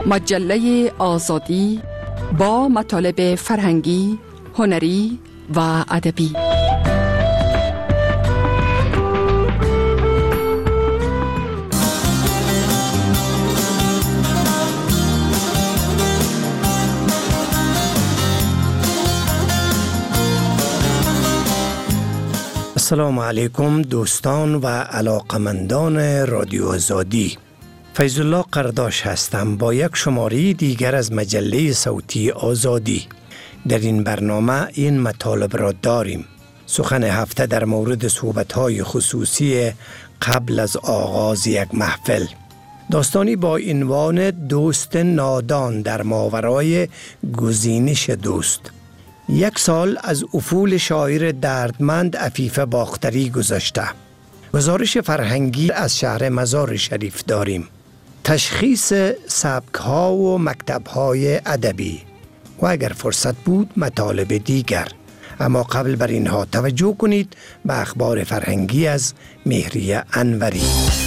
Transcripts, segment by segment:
مجله آزادی با مطالب فرهنگی، هنری و ادبی. السلام علیکم دوستان و علاقمندان رادیو آزادی. فیض الله قرداش هستم با یک شماره دیگر از مجله صوتی آزادی. در این برنامه این مطالب را داریم: سخن هفته در مورد صحبت‌های خصوصی قبل از آغاز یک محفل، داستانی با عنوان دوست نادان در ماورای گزینش دوست. 1 سال از افول شاعر دردمند عفیف باختری گذشته. گزارش فرهنگی از شهر مزار شریف داریم. تشخیص سبک‌ها و مکتب‌های ادبی و اگر فرصت بود مطالب دیگر. اما قبل بر اینها توجه کنید به اخبار فرهنگی از مهریه انوری.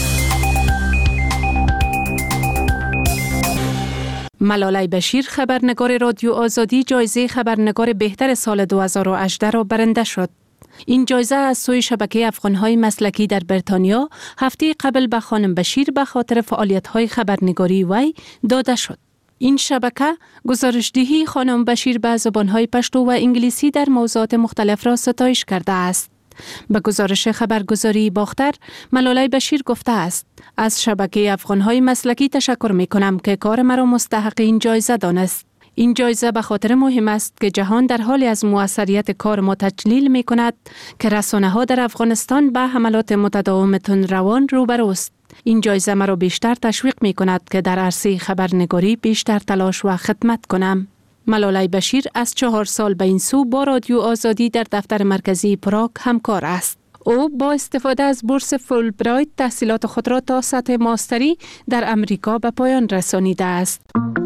ملالای بشیر خبرنگار رادیو آزادی جایزه خبرنگار بهتر سال 2018 را برنده شد. این جایزه از سوی شبکه افغان‌های مسلکی در بریتانیا هفته قبل به خانم بشیر به خاطر فعالیت‌های خبرنگاری وی داده شد. این شبکه گزارشدهی خانم بشیر به زبان‌های پشتو و انگلیسی در موضوعات مختلف را ستایش کرده است. به گزارش خبرگزاری باختر، ملالای بشیر گفته است: از شبکه افغان‌های مسلکی تشکر می‌کنم که کار مرا مستحق این جایزه دانست. این جایزه به خاطر مهم است که جهان در حالی از موثریت کار ما تجلیل می‌کند که رسانه‌ها در افغانستان به حملات متداوم تندروان روبروست. این جایزه مرا بیشتر تشویق می‌کند که در عرصه خبرنگاری بیشتر تلاش و خدمت کنم. ملالای بشیر از 4 سال به این سو با رادیو آزادی در دفتر مرکزی پراگ همکار است. او با استفاده از بورس فولبرایت تحصیلات خود را تا سطح ماستری در امریکا به پایان رسانیده است.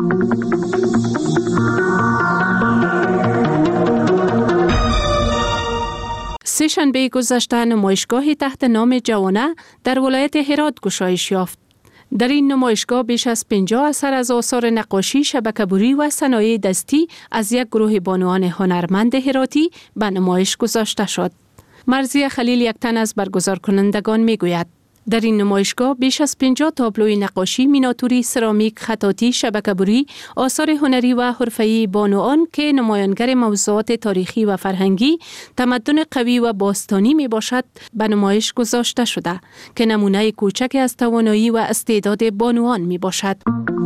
سه‌شنبه گذشته نمایشگاهی تحت نام جوانه در ولایت هرات گشایش یافت. در این نمایشگاه بیش از 50 اثر از آثار نقاشی، شبکه‌بری و صنایع دستی از یک گروه بانوان هنرمند هراتی به نمایش گذاشته شد. مرضیه خلیل یک تن از برگزار کنندگان می گوید: در این نمایشگاه بیش از 50 تابلوی نقاشی، میناتوری، سرامیک، خطاطی، شبکه‌بری، آثار هنری و حرفه‌ای بانوان که نمایانگر موضوعات تاریخی و فرهنگی، تمدن قوی و باستانی می باشد به نمایش گذاشته شده که نمونه کوچک از توانایی و استعداد بانوان می باشد.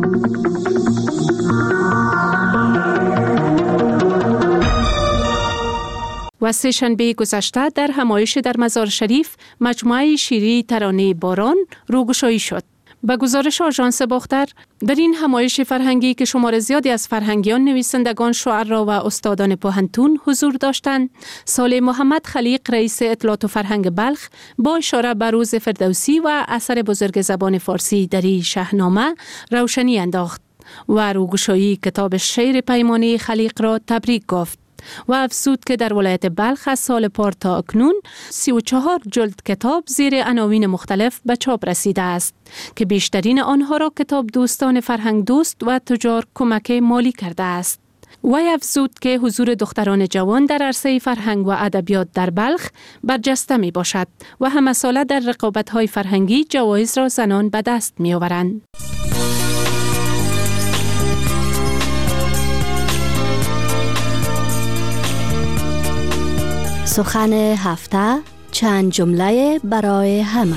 و سه‌شنبه گذشته در همایش در مزار شریف مجموعه شیری ترانه باران روگشایی شد. به گزارش آژانس باختر، در این همایش فرهنگی که شمار زیادی از فرهنگیان، نویسندگان، شاعران و استادان پوهنتون حضور داشتند، صالح محمد خلیق رئیس اطلاعات و فرهنگ بلخ با اشاره به روز فردوسی و اثر بزرگ زبان فارسی دری شاهنامه روشنی انداخت و روگشایی کتاب شعر پیمانه خلیق را تبریک گفت و افزود که در ولایت بلخ از سال پار تا اکنون 34 جلد کتاب زیر عناوین مختلف به چاپ رسیده است که بیشترین آنها را کتاب دوستان فرهنگ دوست و تجار کمک مالی کرده است. وی افزود که حضور دختران جوان در عرصه فرهنگ و ادبیات در بلخ برجسته می باشد و همه ساله در رقابت‌های فرهنگی جوایز را زنان به دست می آورند. سخن هفته، چند جمله برای همه.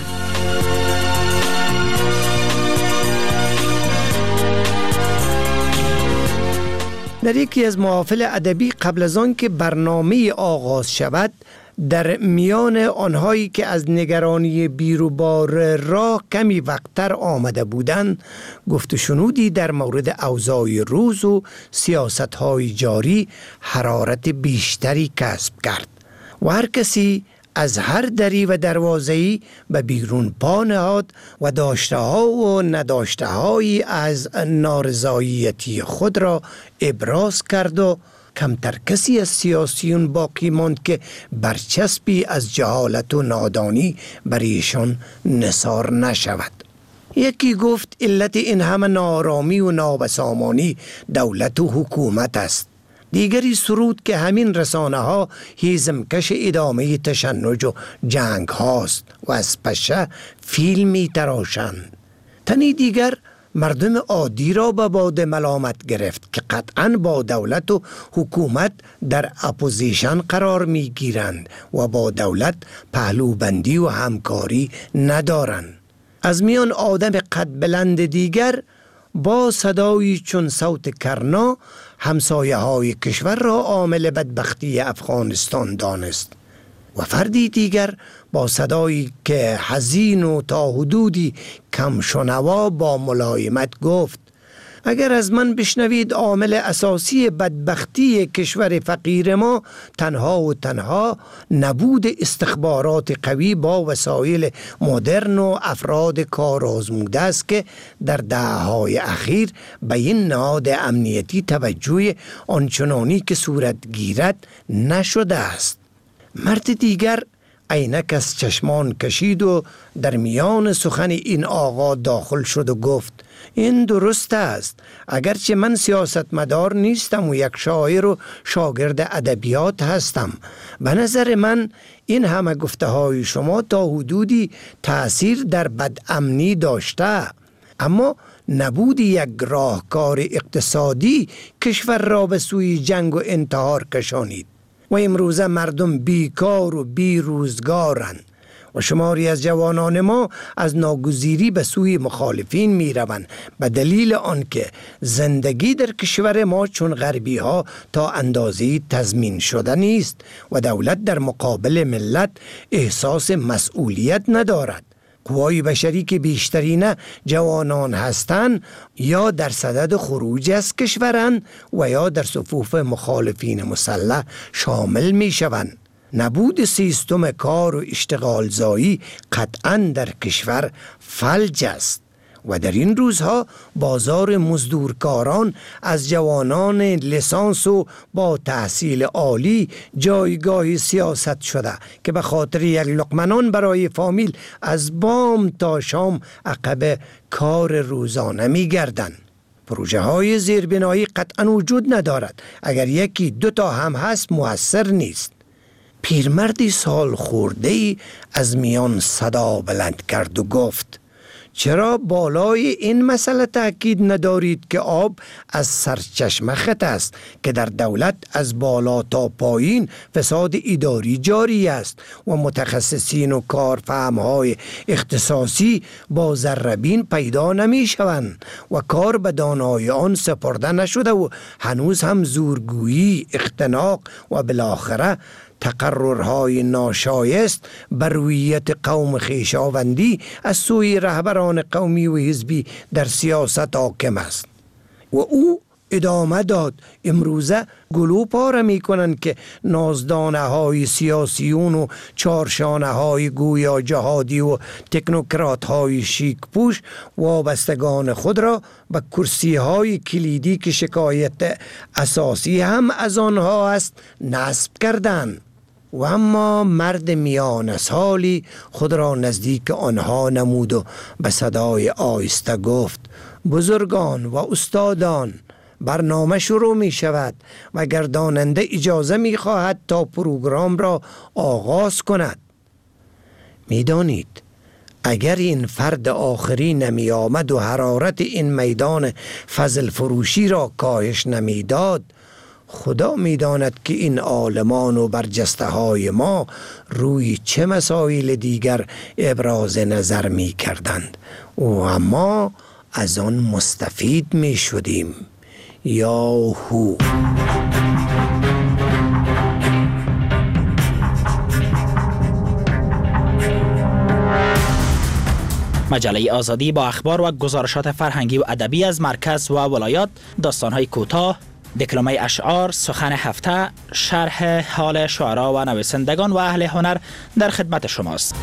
در یکی از محافل ادبی قبل از آن که برنامه آغاز شود، در میان آنهایی که از نگرانی بیروبار راه کمی وقتر آمده بودند، گفت و شنودی در مورد اوضاع روز و سیاست‌های جاری حرارت بیشتری کسب کرد و هر کسی از هر دری و دروازه‌ای به بیرون پا نهاد و داشته ها و نداشته هایی از نارضایتی خود را ابراز کرد و کمتر کسی از سیاسیون باقی ماند که برچسبی از جهالت و نادانی بر ایشان نثار نشود. یکی گفت علت این همه نارامی و نابسامانی دولت و حکومت است. دیگری سرود که همین رسانه ها هیزمکش ادامه تشنج و جنگ هاست و از پشه فیلم می تراشند. تنی دیگر مردم عادی را به باد ملامت گرفت که قطعاً با دولت و حکومت در اپوزیشن قرار می گیرند و با دولت پهلوبندی و همکاری ندارند. از میان آدم قد بلند دیگر با صدایی چون صوت کرنا همسایه های کشور را عامل بدبختی افغانستان دانست و فردی دیگر با صدایی که حزین و تا حدودی کم شنوا با ملایمت گفت اگر از من بشنوید عامل اساسی بدبختی کشور فقیر ما تنها نبود استخبارات قوی با وسایل مدرن و افراد کار آزموده است که در دهه‌های اخیر به این نهاد امنیتی توجه آنچنانی که صورت گیرد نشده است. مرد دیگر عینک از چشمان کشید و در میان سخن این آقا داخل شد و گفت این درست است. اگرچه من سیاستمدار نیستم و یک شاعر و شاگرد ادبیات هستم، به نظر من این همه گفته های شما تا حدودی تأثیر در بدامنی داشته، اما نبود یک راهکار اقتصادی کشور را به سوی جنگ و انتحار کشانید و امروزه مردم بیکار و بی روزگارند و شماری از جوانان ما از ناگزیری به سوی مخالفین می روند به دلیل آنکه زندگی در کشور ما چون غربی ها تا اندازه‌ای تضمین شده نیست و دولت در مقابل ملت احساس مسئولیت ندارد. قوای بشری که بیشترین جوانان هستند یا در صدد خروج از کشورند و یا در صفوف مخالفین مسلح شامل می شوند. نبود سیستم کار و اشتغال زایی قطعاً در کشور فلج است و در این روزها بازار مزدورکاران از جوانان لیسانس و با تحصیل عالی جایگاه سیاست شده که به خاطر یک لقمه نان برای فامیل از بام تا شام عقب کار روزانه می گردند. پروژه های زیربنایی قطعاً وجود ندارد، اگر یکی دو تا هم هست مؤثر نیست. پیرمردی سال خورده‌ای از میان صدا بلند کرد و گفت چرا بالای این مسئله تأکید ندارید که آب از سرچشمه خط است که در دولت از بالا تا پایین فساد اداری جاری است و متخصصین و کارفهمهای اختصاصی با ذره‌بین پیدا نمی شوند و کار به دانای آن سپرده نشده و هنوز هم زورگویی، اختناق و بالاخره تقررهای ناشایست بر رویت قوم خویشاوندی از سوی رهبران قومی و حزبی در سیاست حاکم است. و او ادامه داد امروزه گلو پاره می کنند که نازدانه های سیاسیون و چارشانه های گویا جهادی و تکنوکرات های شیک پوش وابستگان خود را به کرسی های کلیدی که شکایت اساسی هم از آنها است نصب کردند. و اما مرد میان سالی خود را نزدیک آنها نمود و به صدای آهسته گفت بزرگان و استادان، برنامه شروع می شود و گرداننده اجازه می خواهد تا پروگرام را آغاز کند. می دانید اگر این فرد آخری نمی آمد و حرارت این میدان فضل فروشی را کاهش نمی داد، خدا می داند که این عالمان و برجسته های ما روی چه مسائل دیگر ابراز نظر می کردند و اما از آن مستفید می شدیم. یاهو. مجله آزادی با اخبار و گزارشات فرهنگی و ادبی از مرکز و ولایات، داستان‌های کوتاه، دکلمه اشعار، سخن هفته، شرح حال شعرا و نویسندگان و اهل هنر در خدمت شماست.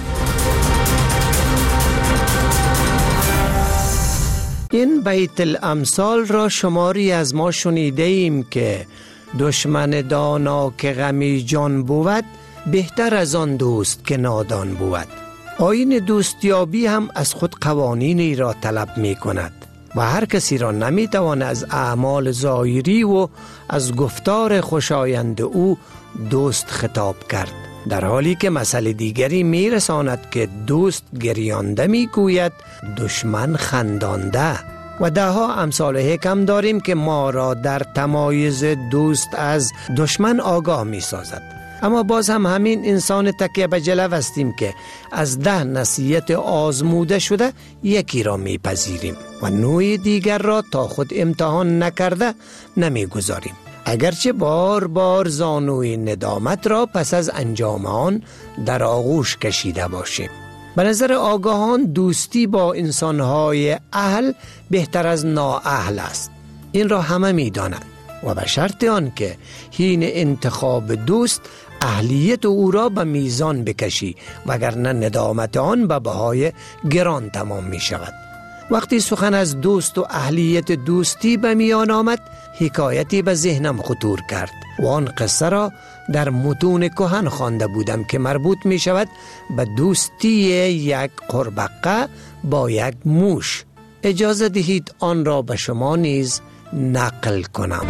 این بیت الامثال را شماری از ما شنیده ایم که دشمن دانا که غمی جان بود، بهتر از آن دوست که نادان بود. آیین دوستیابی هم از خود قوانینی را طلب می کند و هر کسی را نمی توان از اعمال ظاهری و از گفتار خوشایند او دوست خطاب کرد، در حالی که مسئله دیگری می رساند که دوست گریانده می گوید دشمن خندانده. و ده ها امثال حکم داریم که ما را در تمایز دوست از دشمن آگاه می سازد. اما باز هم همین انسان تکیه به جلو هستیم که از 10 نصیحت آزموده شده یکی را می پذیریم و نوع دیگر را تا خود امتحان نکرده نمی گذاریم، اگرچه بار بار زانوی ندامت را پس از انجام آن در آغوش کشیده باشیم. به نظر آگاهان دوستی با انسانهای اهل بهتر از نااهل است. این را همه می دانند و به شرط آن که حین انتخاب دوست اهلیت او را به میزان بکشی، وگرنه ندامت آن به بهای گران تمام می شود. وقتی سخن از دوست و اهلیت دوستی به میان آمد، حکایتی به ذهنم خطور کرد و آن قصه را در متون کهن خوانده بودم که مربوط می شود به دوستی یک قربقه با یک موش. اجازه دهید آن را به شما نیز نقل کنم.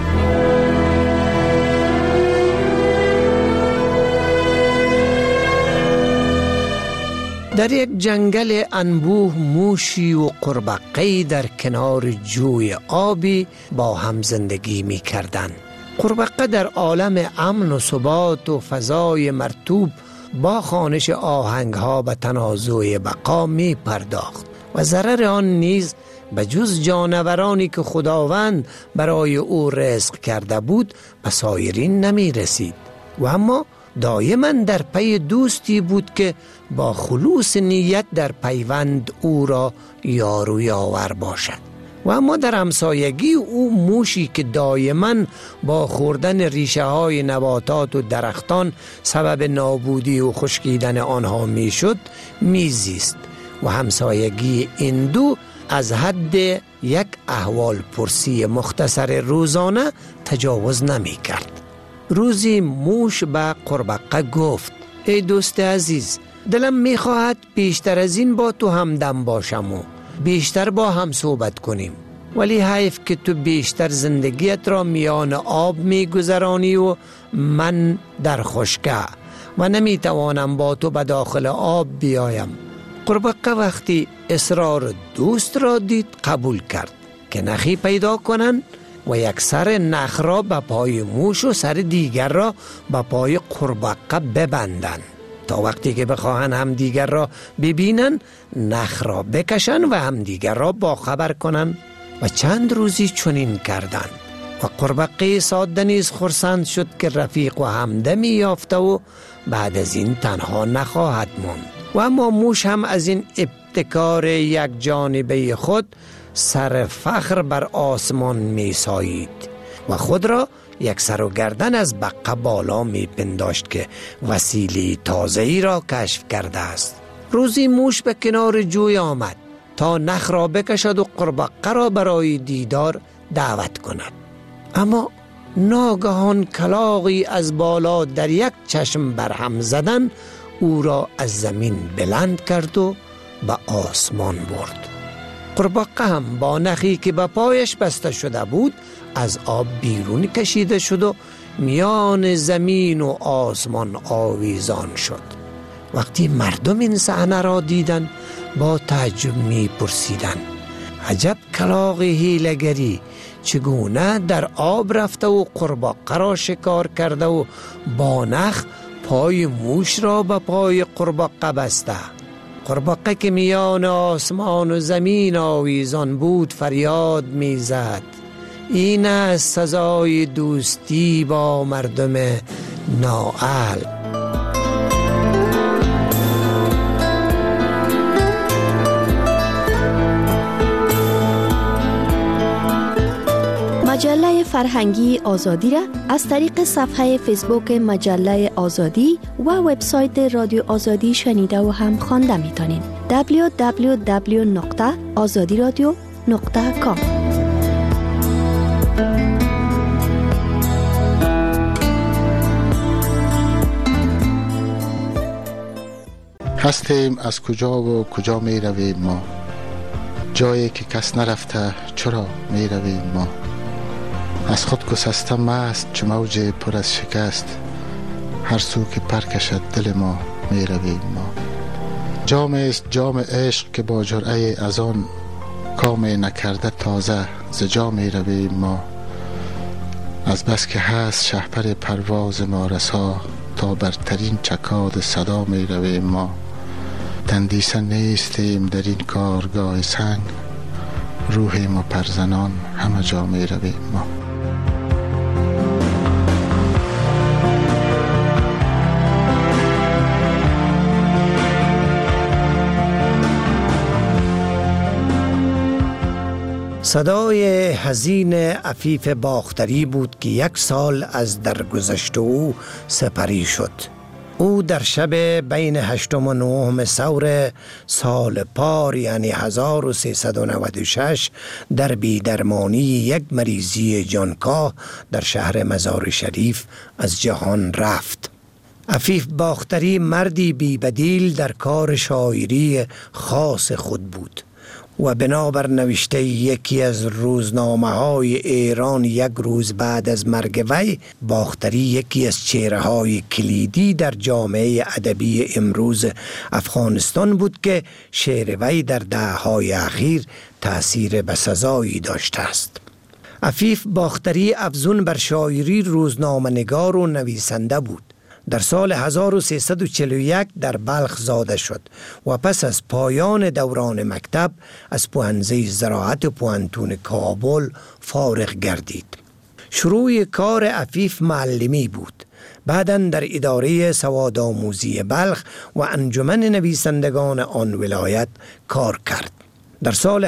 در یک جنگل انبوه موشی و قربقه‌ای در کنار جوی آبی با هم زندگی می کردند. قربقه در عالم امن و ثبات و فضای مرطوب با خوانش آهنگها به تنازع بقا می پرداخت و ضرر آن نیز به جز جانورانی که خداوند برای او رزق کرده بود به سایرین نمی رسید و اما دائما در پی دوستی بود که با خلوص نیت در پیوند او را یار و یاور باشد. و اما در همسایگی او موشی که دائما با خوردن ریشه های نباتات و درختان سبب نابودی و خشکیدن آنها می شد میزیست و همسایگی این دو از حد یک احوال پرسی مختصر روزانه تجاوز نمی کرد. روزی موش به قربقه گفت: ای دوست عزیز، دلم می خواهد بیشتر از این با تو همدم باشم و بیشتر با هم صحبت کنیم، ولی حیف که تو بیشتر زندگیت را میان آب می گذرانی و من در خشکه و نمی توانم با تو به داخل آب بیایم. قربقه وقتی اصرار دوست را دید قبول کرد که نخی پیدا کنند و یک سر نخ را به پای موش و سر دیگر را به پای قربقه ببندند تا وقتی که بخواهند هم دیگر را ببینن نخ را بکشن و هم دیگر را با خبر کنن. و چند روزی چنین کردند و قربقه ساده نیز خرسند شد که رفیق و همدمی یافته و بعد از این تنها نخواهد ماند. و اما موش هم از این ابتکار یک جانبه خود سر فخر بر آسمان می سایید و خود را یک سر و گردن از بقه بالا می پنداشت که وسیله تازه‌ای را کشف کرده است. روزی موش به کنار جوی آمد تا نخ را بکشد و قربقه را برای دیدار دعوت کند. اما ناگهان کلاغی از بالا در یک چشم برهم زدن او را از زمین بلند کرد و به آسمان برد. قربقه هم با نخی که به پایش بسته شده بود از آب بیرون کشیده شد و میان زمین و آسمان آویزان شد. وقتی مردم این صحنه را دیدند با تعجب می پرسیدند: عجب کلاغ حیله‌گری، چگونه در آب رفته و قربقه را شکار کرده و با نخ پای موش را به پای قربقه بسته. قربقه که میان آسمان و زمین آویزان بود فریاد می زد: این است سزای دوستی با مردم نااهل. مجله فرهنگی آزادی را از طریق صفحه فیسبوک مجله آزادی و وبسایت رادیو آزادی شنیده و هم خوانده می‌تونید. www.azadiradio.com. هستیم از کجا و کجا می رویم ما، جایی که کس نرفته چرا می رویم ما. از خود گسسته مست چو موج پر از شکست، هر سو که پر کشد دل ما می رویم ما. جام است جام عشق که با جرعه از آن، کام نکرده تازه ز جا می رویم ما. از بس که هست شهپر پرواز ما رسا، تا برترین چکاد صدا می رویم ما. تندیسه نیستیم در این کارگاه سنگ، روحیم و پرزنان همه جا می رویم ما. صدای حزین عفیف باختری بود که 1 سال از درگذشت او سپری شد. او در شب بین 8 و 9 ثور سال پار یعنی 1396 در بیدرمانی یک مریضی جانکاه در شهر مزار شریف از جهان رفت. عفیف باختری مردی بی بدیل در کار شاعری خاص خود بود و بنابر نوشته یکی از روزنامه‌های ایران 1 روز بعد از مرگ وی، باختری یکی از چهره‌های کلیدی در جامعه ادبی امروز افغانستان بود که شعر وی در دهه‌های اخیر تأثیر بسزایی داشته است. عفیف باختری افزون بر شاعری روزنامه‌نگار و نویسنده بود. در سال 1341 در بلخ زاده شد و پس از پایان دوران مکتب از پوهنځی زراعت پوهنتون کابل فارغ گردید. شروع کار عفیف معلمی بود. بعداً در اداره سوادآموزی بلخ و انجمن نویسندگان آن ولایت کار کرد. در سال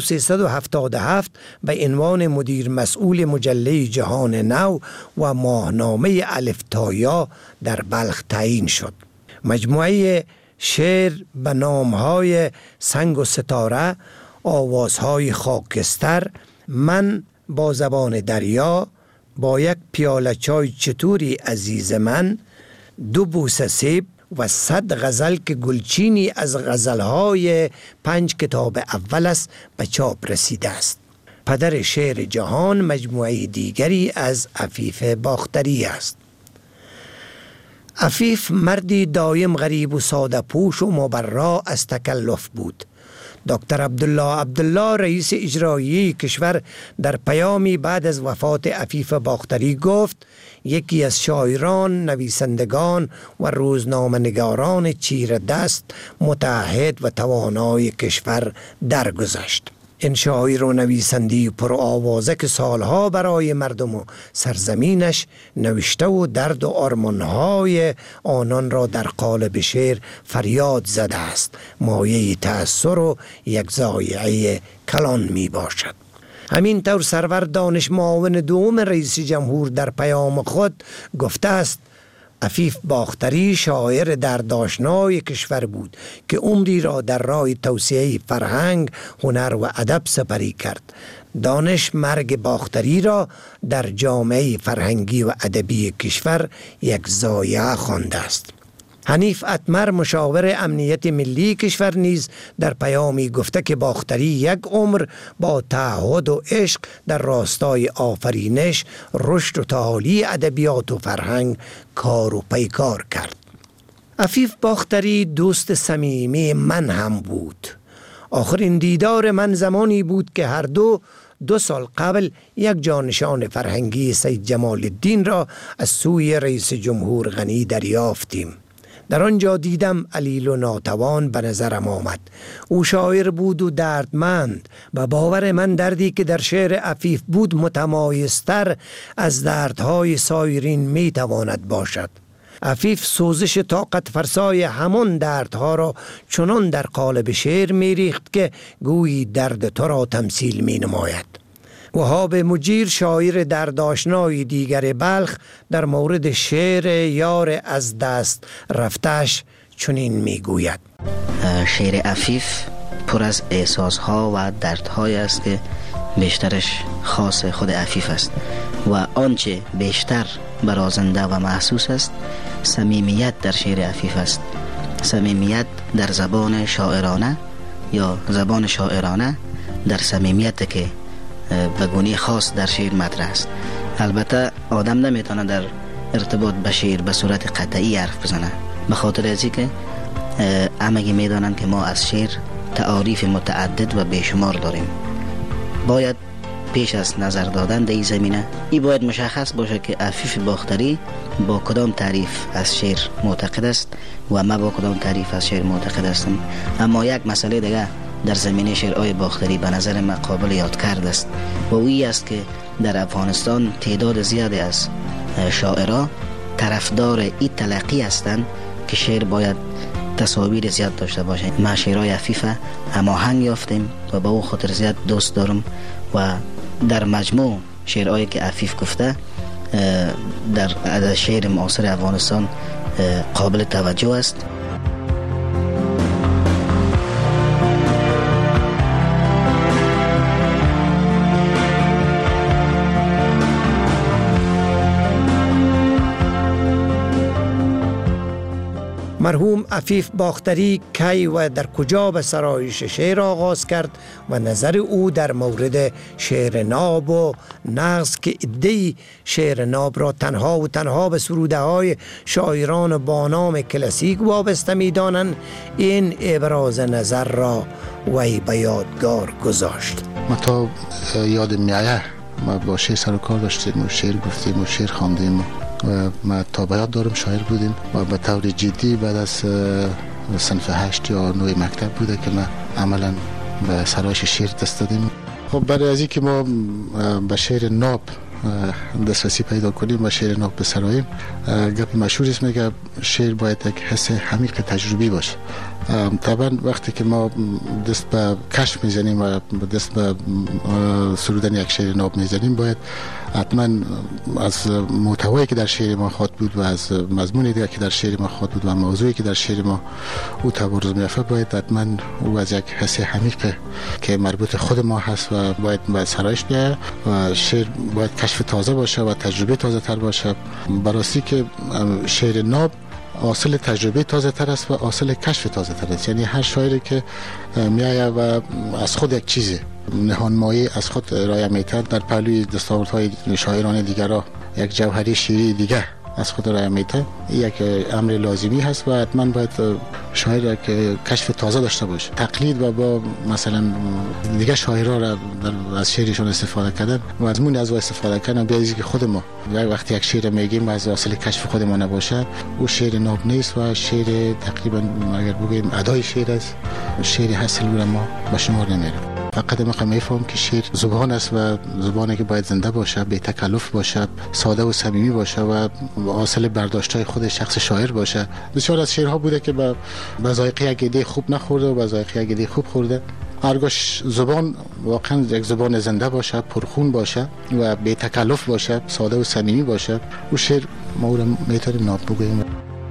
1377 به عنوان مدیر مسئول مجله جهان نو و ماهنامه الف تا یا در بلخ تعیین شد. مجموعه شعر به نامهای سنگ و ستاره، آوازهای خاکستر، من با زبان دریا، با 1 پیاله چای چطوری عزیز من، 2 بوسه سیب و 100 غزل که گلچینی از غزلهای 5 کتاب اول است به چاپ رسیده است. پدر شعر جهان مجموعه دیگری از عفیف باختری است. عفیف مردی دایم غریب و ساده پوش و مبرا از تکلف بود. دکتر عبدالله رئیس اجرایی کشور در پیامی بعد از وفات عفیف باختری گفت: یکی از شاعران، نویسندگان و روزنامه‌نگاران چیره دست، متعهد و توانای کشور درگذشت. این شاعر و نویسندی پر آوازه که سالها برای مردم و سرزمینش نوشته و درد و آرمانهای آنان را در قالب شعر فریاد زده است، مایه تأثیر و یک ضایعه کلان می باشد. همین طور سرور دانش معاون دوم رئیس جمهور در پیام خود گفته است: عفیف باختری شاعر دردآشنای کشور بود که عمری را در راه توسعه فرهنگ، هنر و ادب سپری کرد. دانش مرگ باختری را در جامعه فرهنگی و ادبی کشور یک ضایعه خوانده است. حنیف اتمر مشاور امنیت ملی کشور نیز در پیامی گفته که باختری 1 عمر با تعهد و عشق در راستای آفرینش، رشد و تعالی ادبیات و فرهنگ کار و پیکار کرد. عفیف باختری دوست صمیمی من هم بود. آخرین دیدار من زمانی بود که هر 2 سال قبل یک جانشان فرهنگی سید جمال الدین را از سوی رئیس جمهور غنی دریافتیم. در آنجا دیدم علیل و ناتوان به نظرم آمد. او شاعر بود و دردمند. به باور من دردی که در شعر عفیف بود متمایزتر از دردهای سایرین می تواند باشد. عفیف سوزش طاقت فرسای همان دردها را چنان در قالب شعر می ریخت که گویی درد تو را تمثیل می نماید. وهاب مجیر شاعر دردآشنای دیگر بلخ در مورد شعر یار از دست رفتش چنین می گوید: شعر عفیف پر از احساسها و دردهای است که بیشترش خاص خود عفیف است و آنچه بیشتر برازنده و محسوس است صمیمیت در شعر عفیف است. صمیمیت در زبان شاعرانه یا زبان شاعرانه در صمیمیت که به گونه خاص در شعر مطرح است. البته آدم نمیتونه در ارتباط به شعر به صورت قطعی حرف بزنه، به خاطر ازی که همگی میدانند که ما از شعر تعاریف متعدد و بیشمار داریم. باید پیش از نظر دادن در این زمینه ای باید مشخص باشه که عفیف باختری با کدام تعریف از شعر معتقد است و ما با کدام تعریف از شعر معتقد هستم. اما یک مسئله دیگه در زمینه شعرهای باختری به نظر من قابل یاد کرد است و اویی است که در افغانستان تعداد زیادی از شاعرها طرفدار این تلقی هستند که شعر باید تصاویر زیاد داشته باشه. ما شعرهای عفیفه هماهنگ یافتیم و با او خاطر زیاد دوست دارم و در مجموع شعرهایی که عفیف گفته در شعر معاصر افغانستان قابل توجه است. مرحوم عفیف باختری کی و در کجا به سرایش شعر آغاز کرد و نظر او در مورد شعر ناب و نغز که عده‌ای شعر ناب را تنها و تنها به سروده های شاعران با نام کلاسیک وابسته می دانند، این ابراز نظر را وی به یادگار گذاشت. ما تا یاد میایه ما با شعر سر و کار داشتیم و شعر گفتیم و شعر خواندیم و ما تا به یاد دارم شاعر بودیم و به طور جدی بعد از صنف 8 یا 9 مکتب بوده که ما عملا به سرایش شعر دست دادیم. خب برای از اینکه ما به شعر ناب دسترسی پیدا کنیم و شعر ناب بسراییم، گپ مشهور است میگه شعر باید یک حس عمیق تجربی باشه. طبعا وقتی که ما دست به کشف میزنیم و دست به سرودن یک شعر ناب میزنیم، باید حتما از محتوایی که در شعر ما خواد بود و از مضمونی که در شعر ما خواد بود و موضوعی که در شعر ما او تبارز میافته، باید حتما او از یک حس عمیق که مربوط خود ما هست و باید سرایش بیاید و شعر باید کشف تازه باشه و تجربه تازه تر باشه. براستی که شعر ناب حاصل تجربه تازه تر است و حاصل کشف تازه تر است. یعنی هر شاعری که میایه و از خود یک چیزی نهانمایی از خود ارائه میتد در پهلوی دستاوردهای شاعران دیگرها یک جوهری شعری دیگه از خود ارائه میتد، یک امر لازمی هست و حتما باید شاعر که کشف تازه داشته باشه. تقلید و با مثلا دیگه شاعرها را از شعرشون استفاده کردن و مضمون از استفاده کردن بیازی که خود ما وقتی یک شعر میگیم و از حاصل کشف خود ما نباشه، او شعر ناب نیست و شعر تقریبا اگر بگیم ادای شعر است، شعر حاصل ما به شمار نمیره. فقط ما میفهمم که شعر زبان است و زبانی که باید زنده باشه، بی تکلف باشه، ساده و صمیمی باشه و حاصل برداشت‌های خود شخص شاعر باشه. بسیار از شعرها بوده که به ذائقه یک ایده خوب نخورده و به ذائقه یک ایده خوب خورده. هرگاه زبان واقعا یک زبان زنده باشه، پرخون باشه و بی تکلف باشه، ساده و صمیمی باشه، او شعر ما او را میتونیم ناب بگوییم.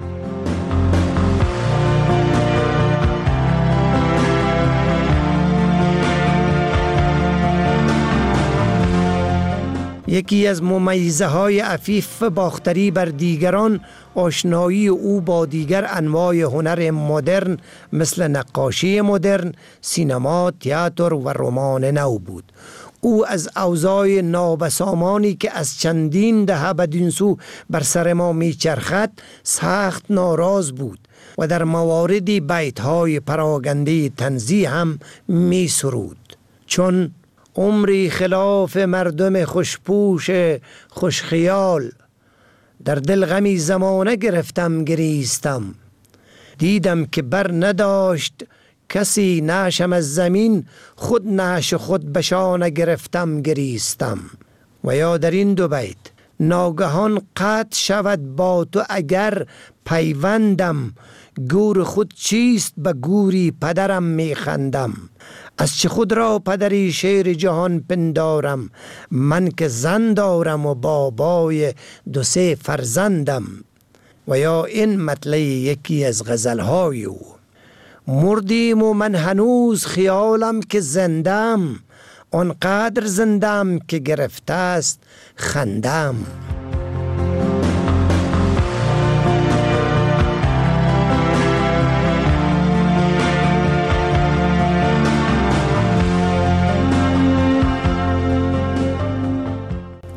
یکی از ممیزه های عفیف باختری بر دیگران آشنایی او با دیگر انواع هنر مدرن مثل نقاشی مدرن، سینما، تئاتر و رمان نو بود. او از اوضاع نابسامانی که از چندین دهه بدین سو بر سر ما میچرخد سخت ناراض بود و در مواردی بیت‌های پراگنده تنزیه هم می سرود، چون عمری خلاف مردم خوشپوش خوشخیال، در دل غمی زمانه گرفتم گریستم، دیدم که بر نداشت کسی نعشم از زمین، خود نعش خود بشانه گرفتم گریستم. و یا در این دو بیت ناگهان قطع شود با تو اگر پیوندم، گور خود چیست به گوری پدرم میخندم، از چه خود را پدری شیر جهان پندارم، من که زن دارم و بابای 2-3 فرزندم. و یا این مطلع یکی از غزلهای او: مردیم و من هنوز خیالم که زندم، آنقدر زندم که گرفته است خندم.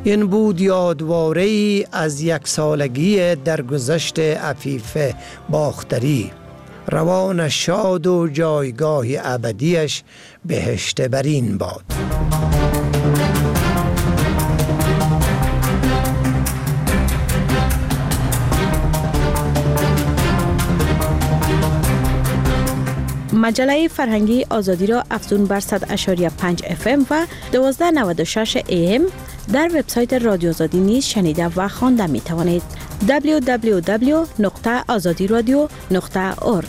این بود یادواره‌ای از یک سالگی درگذشت عفیف باختری. روان شاد و جایگاه ابدیش بهشت برین باد. مجله فرهنگی آزادی را افزون بر 100.5 FM و 1296 AM در وبسایت رادیو آزادی نیز شنیده و خوانده می توانید. www.azadiradio.org.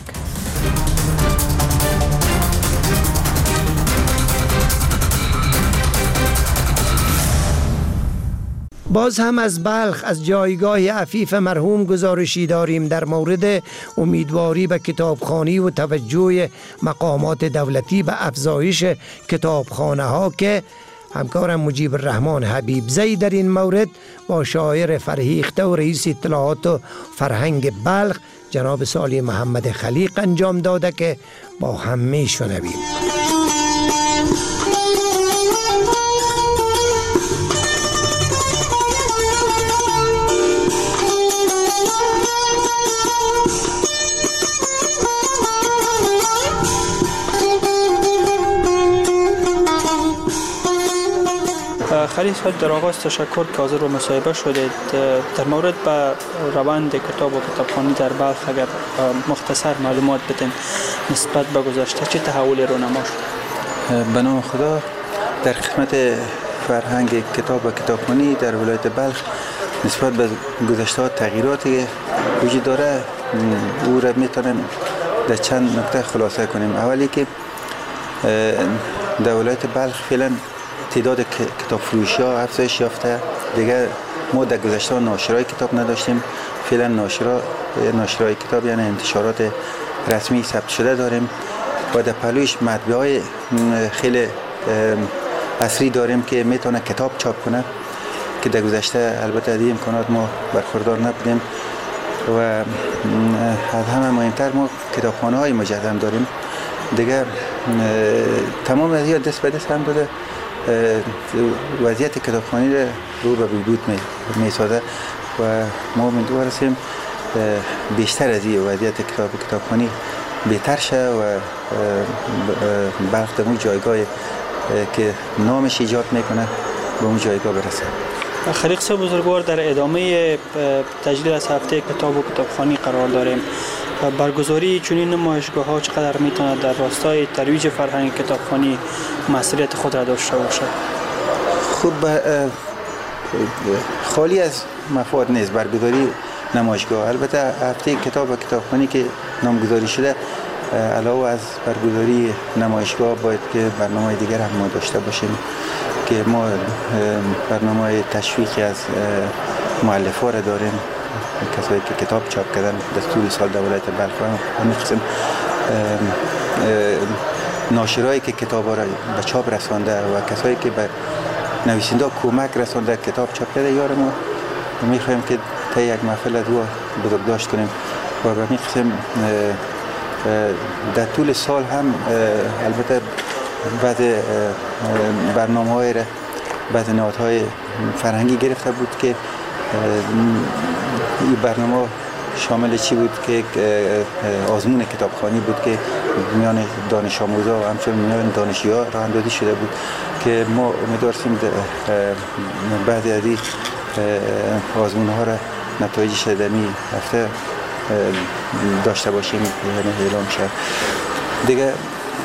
باز هم از بلخ از جایگاه عفیف مرحوم گزارشی داریم در مورد امیدواری به کتابخوانی و توجه مقامات دولتی به افزایش کتابخانه ها که همکارم مجیب الرحمن حبیبزی در این مورد با شاعر فرهیخته و رئیس اطلاعات و فرهنگ بلخ جناب سالی محمد خلیق انجام داده که با هم میشنویم. خلیل صاحب، در آغاز تشکر که حاضر و مصاحبه شدید. در مورد به روند کتاب و کتابخوانی در بلخ اگر مختصر معلومات بدین نسبت به گذشته چه تحولی رونما شد؟ به نام خدا، در خدمت فرهنگ کتاب و کتابخوانی در ولایت بلخ نسبت به گذشته تغییراتی وجود داره. او را میتونیم در چند نکته خلاصه کنیم. اولی که در ولایت بلخ فعلا تعداد کتاب فروشی ها افزایش یافته. دیگه ما در گذشته ناشرای کتاب نداشتیم. فعلا ناشرای کتاب یعنی انتشارات رسمی ثبت شده داریم و در پهلویش مطبعه های خیلی عصری داریم که میتونه کتاب چاپ کنه که در گذشته البته از این امکانات ما برخوردار نبودیم. و از همه مهمتر ما کتابخانه های مجزم داریم. دیگه تمام از این دست به دست هم داده وضعیت کتابخوانی رو به بهبود می‌سازه و ما امیدوار هستیم بیشتر از این وضعیت کتابخوانی بهتر شه و بلخ در اون جایگاه که نامش ایجاد میکنه به اون جایگاه برسه. خلیق صاحب بزرگوار، در ادامه تجلیل از هفته کتاب و کتابخوانی قرار داریم. برگزاری چنین نمایشگاه ها چقدر میتونه در راستای ترویج فرهنگ کتابخوانی مسئولیت خود را داشته باشد؟ خوب، خالی از مفاد نیست برگزاری نمایشگاه. البته هفته کتاب و کتابخوانی که نامگذاری شده علاوه از برگزاری نمایشگاه باید که برنامه دیگر هم ما داشته باشیم که ما برنامه تشویقی از مؤلفا را داریم، کسایی که کتاب چاپ کردن دستور سال در ولایت بلخ و همین قسم ناشرایی که کتاب را به چاپ رسانده و کسایی که به نویسنده کمک رسانده کتاب چاپ کرده یار ما میخوایم که تا یک محفل از او بزرگداشت کنیم و به همین قسم در طول سال هم البته بعض برنامه‌های را بعض نهادهای فرهنگی گرفته بود که این برنامه شامل چی بود که آزمون کتابخوانی بود که میان دانش آموزا و همچنین میان دانشجویان راه اندازی شده بود که ما امیدواریم بعضی از این آزمون ها را نتایجش در این هفته داشته باشیم، یعنی اعلام شد. دیگه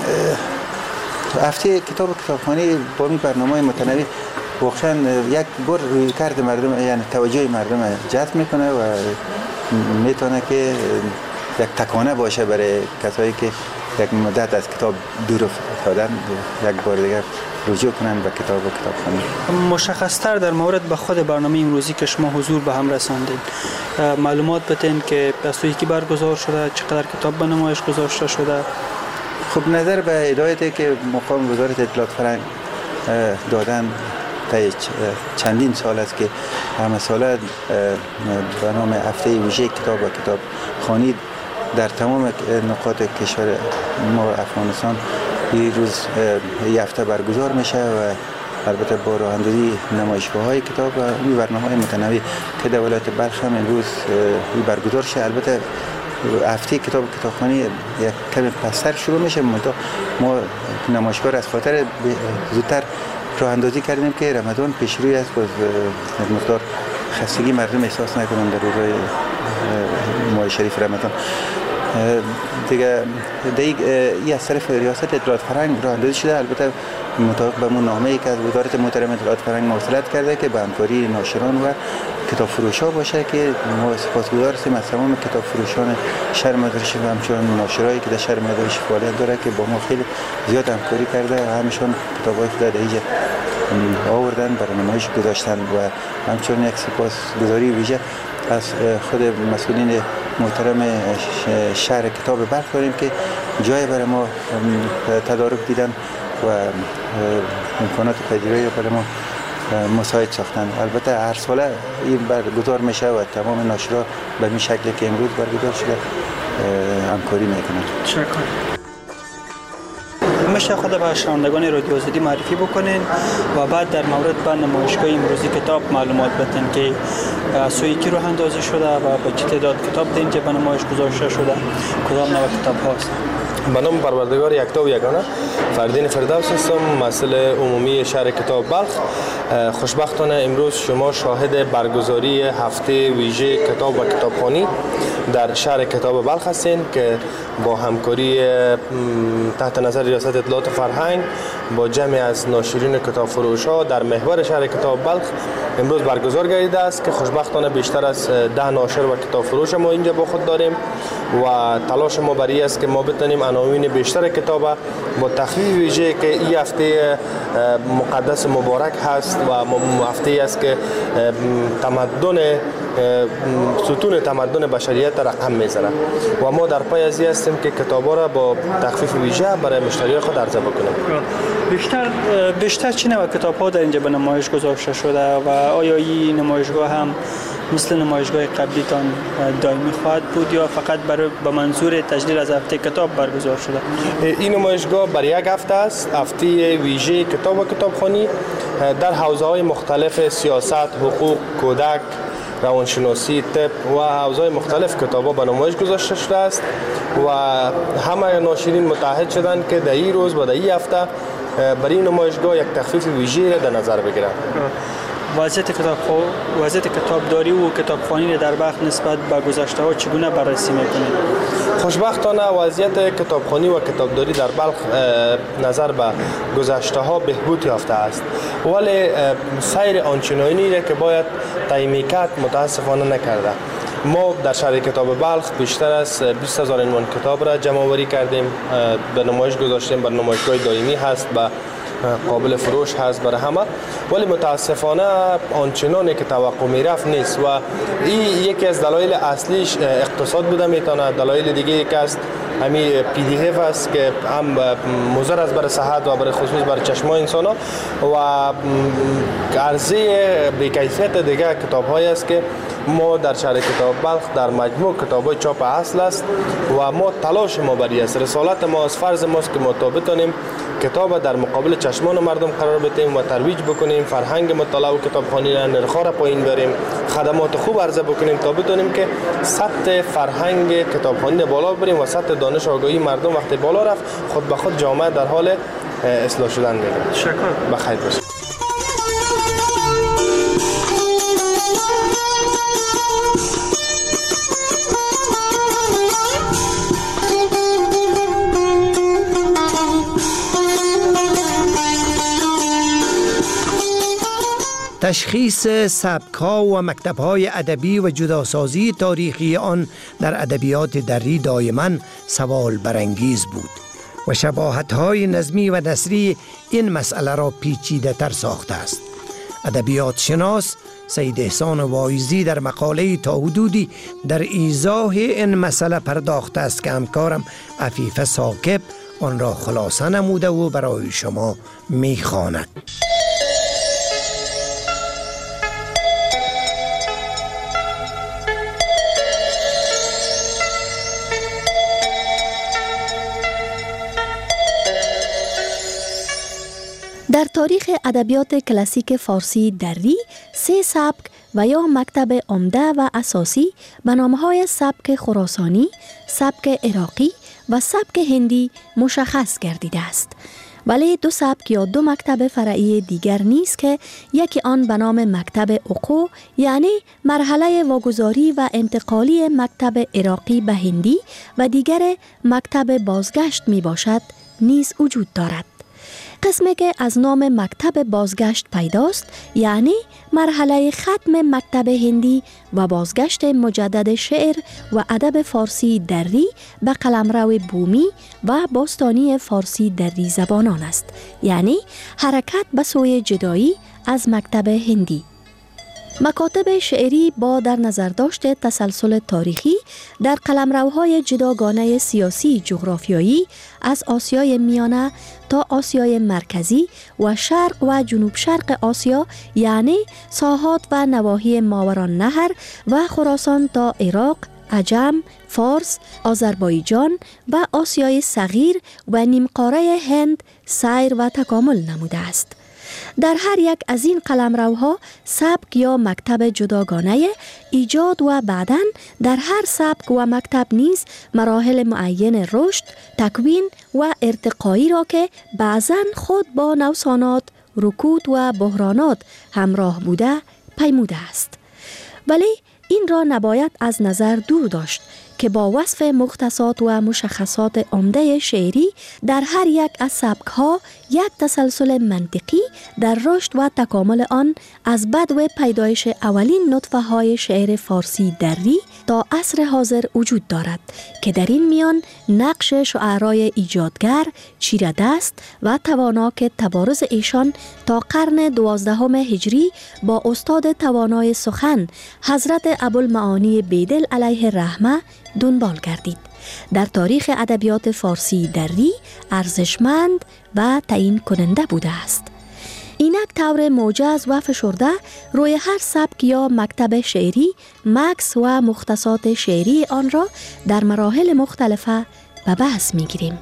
هفته کتاب و کتابخوانی با این برنامه متنوع واقعا یک بار روی کرد مردم یعنی توجه مردم جذب میکنه و میتونه که یک تکانه باشه برای کسایی که یک مدت از کتاب دور افتادن، یک بار دیگر رجوع کنن به کتاب و کتابخوانی. مشخص‌تر در مورد به خود برنامه امروزی که شما حضور به هم رساندین معلومات بدین که از سوی کی برگزار شده، چقدر کتاب به نمایش گذاشته شده؟ خب نظر به هدایتی که مقام وزارت اطلاعات فرهنگ دادن چندین سال است که همه ساله به نام هفته ویژه کتاب و کتابخوانی در تمام نقاط کشور ما افغانستان این روز این هفته برگزار میشه و البته با راه اندازی نمایشگاه‌های کتاب و برنامه‌های متنوع که در ولایت بلخ هم امروز برگزار شد. البته هفته کتابخوانی یک کمی پس‌تر شروع میشه، ما نمایشگاه از خاطر زودتر راه اندازی کردیم که رمضان پیش روی است، باز مقدار خستگی مردم احساس نکنند در روزهای ماه شریف رمضان. دیگه این از طرف ریاست اطلاعات فرهنگ راه اندازی شده، البته مطابق به اون نامه‌ای که از وزارت محترم اطلاعات فرهنگ موصلت کرده که به همکاری ناشران و کتاب فروش‌ها باشه که ما سپاسگزار هستیم از تمام کتاب فروشان شهر مزارشریف و همچنین ناشرایی که در شهر مزارشریف فعالیت داره که با ما خیلی زیاد همکاری کرده، همشون کتاب‌های خود در اینجا آوردن برای نمایش گذاشتن و همچنین یک سپاسگزاری ویژه از خود مسئولین محترم شهر کتاب بلخ داریم که جای برای ما تدارک دیدن و امکانات پذیرایی رو برای ما مساعد ساختن. البته هر ساله این برگزار میشه و تمام ناشرا به این شکلی که امروز برگزار شده همکاری میکنن. شکر. میشه خود به شنوندگان رادیو آزادی معرفی بکنین و بعد در مورد به نمایشگاه امروزی کتاب معلومات بدین که سوی کی راه اندازی شده و با چه تعداد کتاب اینجا به نمایش گذاشته شده، کدام نوع کتاب هاست. به نام پروردگار یکتا و یگانه فردین فردوس هستم، مسئول عمومی شهر کتاب بلخ. خوشبختانه امروز شما شاهد برگزاری هفته ویژه کتاب و کتابخوانی در شهر کتاب بلخ هستین که با همکاری تحت نظر ریاست اطلاعات فرهنگ با جمعی از ناشرین کتاب فروش‌ها در محور شهر کتاب بلخ امروز برگزار گردیده است که خوشبختانه بیشتر از 10 ناشر و کتاب فروش ما اینجا با خود داریم و تلاش ما برای است که ما بتونیم عناوین بیشتر کتاب با تخفیف ویژه که این هفته مقدس مبارک هست و هفته است که ستون تمدن بشریت رقم میزنه و ما در پای از این هستیم که کتابا را با تخفیف ویژه برای مشتریان خود عرضه بکنیم. بیشتر چه نوع کتاب‌ها در اینجا به نمایش گذاشته شده و آیا این نمایشگاه هم مثل نمایشگاه قبلیتان دائمی خواهد بود یا فقط به منظور تجلیل از هفته کتاب برگزار شده؟ این نمایشگاه برای یک هفته است، هفته ویژه کتاب و کتابخوانی در حوزه‌های مختلف سیاست، حقوق، کودک، روانشناسی، طب و حوزه‌های مختلف کتاب‌ها به نمایش گذاشته شده است و همه ناشرین متحد شدند که در این روز و در این هفته برای این نمایشگاه یک تخفیف ویژه را در نظر بگیرند. وضعیت کتابداری و کتابخوانی در بلخ نسبت به گذشته‌ها چگونه بررسی می‌کنید؟ خوشبختانه وضعیت کتابخوانی و کتابداری در بلخ نظر به گذشته‌ها بهبود یافته است، ولی سیر آنچنانی را که باید طی می‌کرد متاسفانه نکرده. ما در شهر کتاب بلخ بیشتر از 20,000 عنوان کتاب را جمع آوری کردیم، به نمایش گذاشتیم، بر نمایشگاه دائمی هست و قابل فروش هست برای همه، ولی متاسفانه آنچنانی که توقع میرفت نیست و این یکی از دلایل اصلیش اقتصاد بوده میتونه. دلایل دیگه یک است همین PDF است که هم مضر است برای صحت و برای خصوص برای چشم انسان ها و عرضه بی‌کیفیت دیگه کتاب‌هایی است که ما در شهر کتاب بلخ در مجموع کتاب‌های چاپ اصل است و ما تلاش ما برای است، رسالت ما از فرض ماست که ما تا بتونیم کتاب در مقابل چشمان مردم قرار بدیم و ترویج بکنیم، فرهنگ مطالعه و کتابخوانی را نرخ‌ها را پایین بریم، خدمات خوب عرضه بکنیم تا بتونیم که سطح فرهنگ کتابخوانی بالا بریم و سطح دانش آگاهی مردم وقتی بالا رفت خود به خود جامعه در حال اصلاح شدن میگه. شکر. بخیر باشید. تشخیص سبک‌ها و مکتب‌های ادبی و جداسازی تاریخی آن در ادبیات دری دائما سوال برانگیز بود و شباهت‌های نظمی و نثری این مسئله را پیچیده‌تر ساخته است. ادبیات شناس سید احسان واعظی در مقاله تا حدودی در ایضاح این مسئله پرداخته است که همکارم عفیفه ثاقب آن را خلاصه نموده و برای شما می‌خواند. در تاریخ ادبیات کلاسیک فارسی دری 3 سبک و یا مکتب عمده و اساسی به نام‌های سبک خراسانی، سبک عراقی و سبک هندی مشخص گردیده است. ولی 2 سبک یا 2 مکتب فرعی دیگر نیست که یکی آن به نام مکتب عقو یعنی مرحله واگذاری و انتقالی مکتب عراقی به هندی و دیگر مکتب بازگشت می باشد نیز وجود دارد. قسمی که از نام مکتب بازگشت پیداست یعنی مرحله ختم مکتب هندی و بازگشت مجدد شعر و ادب فارسی دری به قلمرو بومی و باستانی فارسی دری زبانان است، یعنی حرکت به سوی جدایی از مکتب هندی. مکاتب شعری با در نظر داشت تسلسل تاریخی در قلمروهای جداگانه سیاسی جغرافیایی از آسیای میانه تا آسیای مرکزی و شرق و جنوب شرق آسیا یعنی ساحات و نواحی ماوران نهر و خراسان تا عراق، عجم، فارس، آذربایجان و آسیای صغیر و نیمقاره هند سیر و تکامل نموده است. در هر یک از این قلمروها سبک یا مکتب جداگانه ایجاد و بعداً در هر سبک و مکتب نیز مراحل معین رشد، تکوین و ارتقایی را که بعضاً خود با نوسانات، رکود و بحرانات همراه بوده پیموده است. ولی این را نباید از نظر دور داشت که با وصف مختصات و مشخصات عمده شعری در هر یک از سبک‌ها یک تسلسل منطقی در رشد و تکامل آن از بدو پیدایش اولین نطفه‌های شعر فارسی دری تا عصر حاضر وجود دارد که در این میان نقش شاعرای ایجادگر، چیره‌دست و توانا که تبارز ایشان تا قرن 12 هجری با استاد توانای سخن حضرت ابوالمعانی بیدل علیه الرحمه دنبال گردید. در تاریخ ادبیات فارسی دری ارزشمند و تعیین کننده بوده است. اینک طور موجز و فشرده روی هر سبک یا مکتب شعری مکس و مختصات شعری آن را در مراحل مختلفه به بحث می گیریم.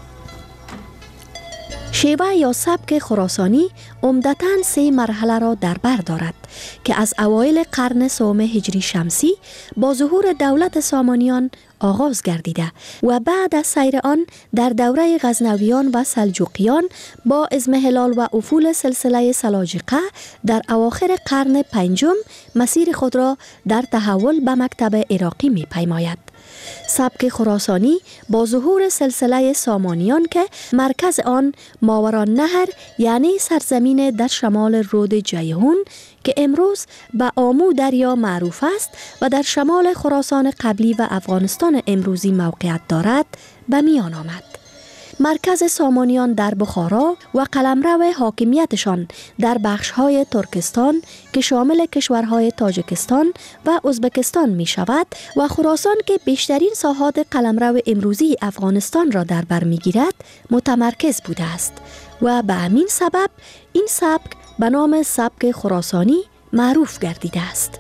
شیوه یا سبک خراسانی عمدتاً 3 مرحله را در بر دارد که از اوایل قرن 3 هجری شمسی با ظهور دولت سامانیان آغاز گردیده و بعد از سیر آن در دوره غزنویان و سلجوقیان با اضمحلال و افول سلسله سلاجقه در اواخر قرن 5 مسیر خود را در تحول به مکتب عراقی می پیماید. سبک خراسانی با ظهور سلسله سامانیان که مرکز آن ماوران نهر یعنی سرزمین در شمال رود جیهون که امروز به آمو دریا معروف است و در شمال خراسان قبلی و افغانستان امروزی موقعیت دارد به میان آمد. مرکز سامانیان در بخارا و قلمرو حاکمیتشان در بخش‌های ترکستان که شامل کشورهای تاجیکستان و ازبکستان می شود و خراسان که بیشترین ساحات قلمرو امروزی افغانستان را در بر می گیرد متمرکز بوده است و به همین سبب این سبک به نام سبک خراسانی معروف گردیده است.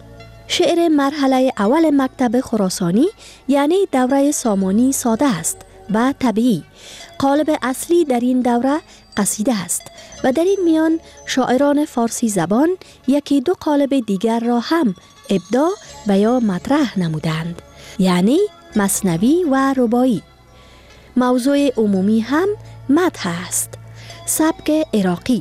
شعر مرحله اول مکتب خراسانی یعنی دوره سامانی ساده است و طبیعی. قالب اصلی در این دوره قصیده است و در این میان شاعران فارسی زبان یکی 2 قالب دیگر را هم ابداع و یا مطرح نمودند، یعنی مثنوی و رباعی. موضوع عمومی هم مدح است. سبک عراقی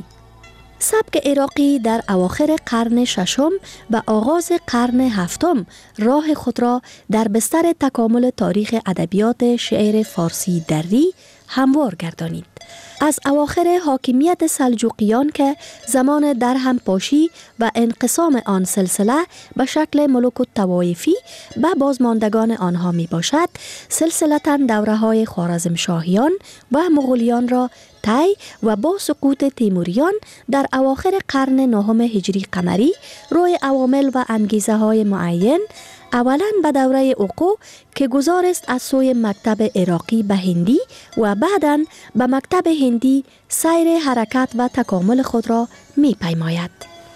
سبک عراقی در اواخر قرن 6 و آغاز قرن 7 راه خود را در بستر تکامل تاریخ ادبیات شعر فارسی دری هموار گردانید. از اواخر حاکمیت سلجوقیان که زمان در هم پاشی و انقسام آن سلسله به شکل ملوک الطوایفی به بازماندگان آنها می باشد، سلسلتاً دوره های خوارزمشاهیان و مغولیان را طی و با سقوط تیموریان در اواخر قرن 9 هجری قمری روی عوامل و انگیزه های معین اولاً به دوره عقو که گذار است از سوی مکتب عراقی به هندی و بعداً به مکتب هندی سیر حرکت و تکامل خود را می پیماید.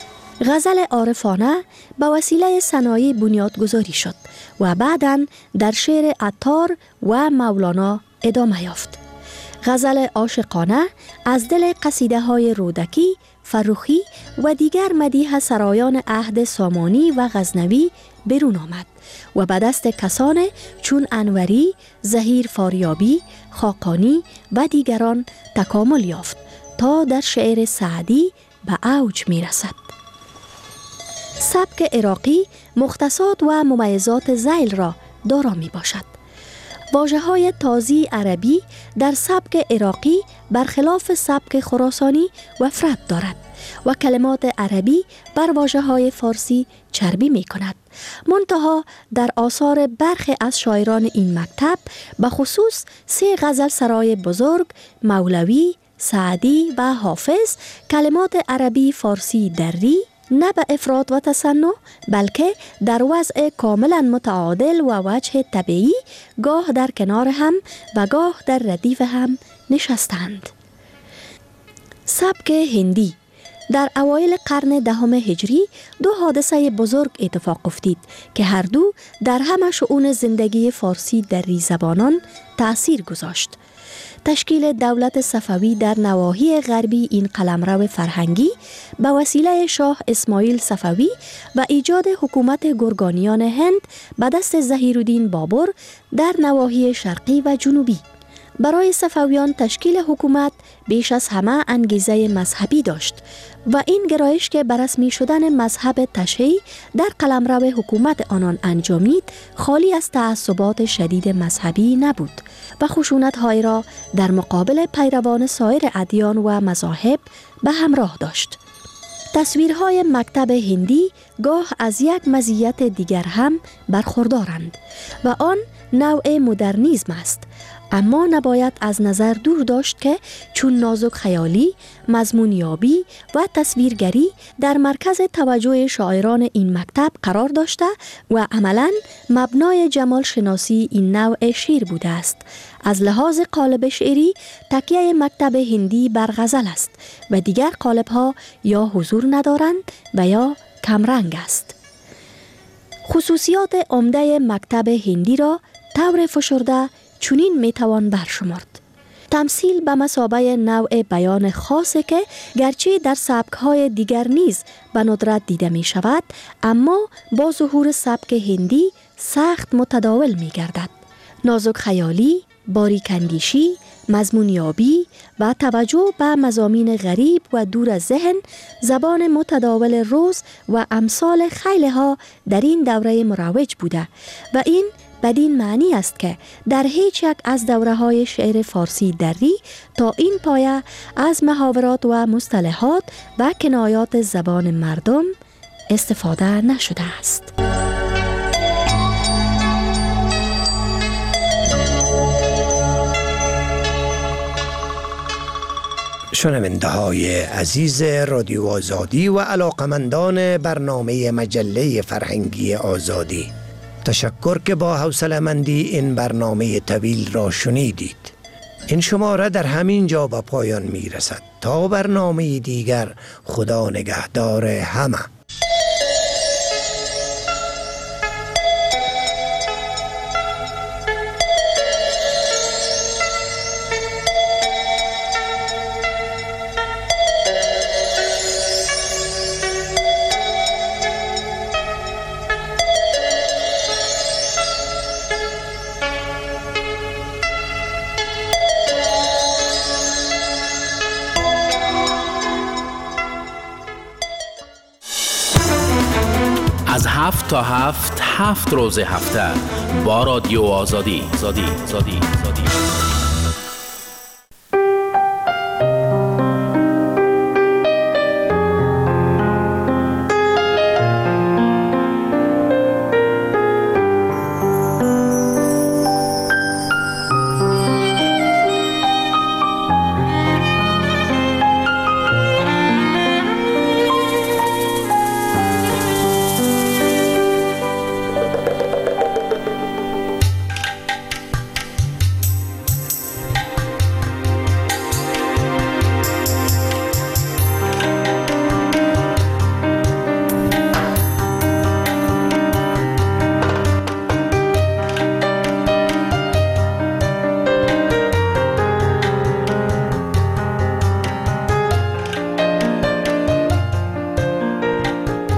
غزل عارفانه به وسیله صنایع بنیادگذاری شد و بعداً در شعر عطار و مولانا ادامه یافت. غزل عاشقانه از دل قصیده های رودکی، فروخی و دیگر مدیح سرایان عهد سامانی و غزنوی برون آمد و به دست کسان چون انوری، ظهیر فاریابی، خاقانی و دیگران تکامل یافت تا در شعر سعدی به اوج می رسد. سبک عراقی مختصات و ممیزات ذیل را دارا می باشد. واژه‌های تازی عربی در سبک عراقی برخلاف سبک خراسانی وفرت دارد و کلمات عربی بر واژه‌های فارسی چربی می کند. منتها در آثار برخی از شاعران این مکتب به خصوص 3 غزل سرای بزرگ، مولوی، سعدی و حافظ کلمات عربی فارسی دری نه به افراط و تصنع بلکه در وضع کاملا متعادل و وجه طبیعی گاه در کنار هم و گاه در ردیف هم نشستند. سبک هندی در اوایل قرن 10 هجری 2 حادثه بزرگ اتفاق افتید که هر دو در همه شؤون زندگی فارسی دری زبانان تأثیر گذاشت. تشکیل دولت صفوی در نواحی غربی این قلمرو فرهنگی به وسیله شاه اسماعیل صفوی و ایجاد حکومت گرگانیان هند به دست ظهیرالدین بابر در نواحی شرقی و جنوبی. برای صفویان تشکیل حکومت بیش از همه انگیزه مذهبی داشت و این گرایش که به رسمی شدن مذهب تشیع در قلمرو حکومت آنان انجامید خالی از تعصبات شدید مذهبی نبود و خشونت‌های را در مقابل پیروان سایر ادیان و مذاهب به همراه داشت. تصویرهای مکتب هندی گاه از یک مزیت دیگر هم برخوردارند و آن نوع مدرنیسم است، اما نباید از نظر دور داشت که چون نازک خیالی، مضمونیابی و تصویرگری در مرکز توجه شاعران این مکتب قرار داشته و عملاً مبنای جمال شناسی این نوع شعر بوده است. از لحاظ قالب شعری تکیه مکتب هندی بر غزل است و دیگر قالب‌ها یا حضور ندارند و یا کمرنگ است. خصوصیات عمده مکتب هندی را طور فشرده چنین میتوان برشمرد. تمثیل به مثابه نوع بیان خاصی که گرچه در سبک‌های دیگر نیز به ندرت دیده می شود، اما با ظهور سبک هندی سخت متداول می گردد. نازک خیالی، باریک اندیشی، مضمونیابی و توجه به مضامین غریب و دور از ذهن، زبان متداول روز و امثال خیلی ها در این دوره مروج بوده و این بدین معنی است که در هیچ یک از دوره‌های شعر فارسی دری تا این پایه از محاورات و مصطلحات و کنایات زبان مردم استفاده نشده است. شنونده های عزیز رادیو آزادی و علاقمندان برنامه مجله فرهنگی آزادی، تشکر که با حوصله‌مندی این برنامه طویل را شنیدید. این شماره در همین جا به پایان می رسد. تا برنامه دیگر، خدا نگهدار همه. از 7 تا 7 روز هفته با رادیو آزادی.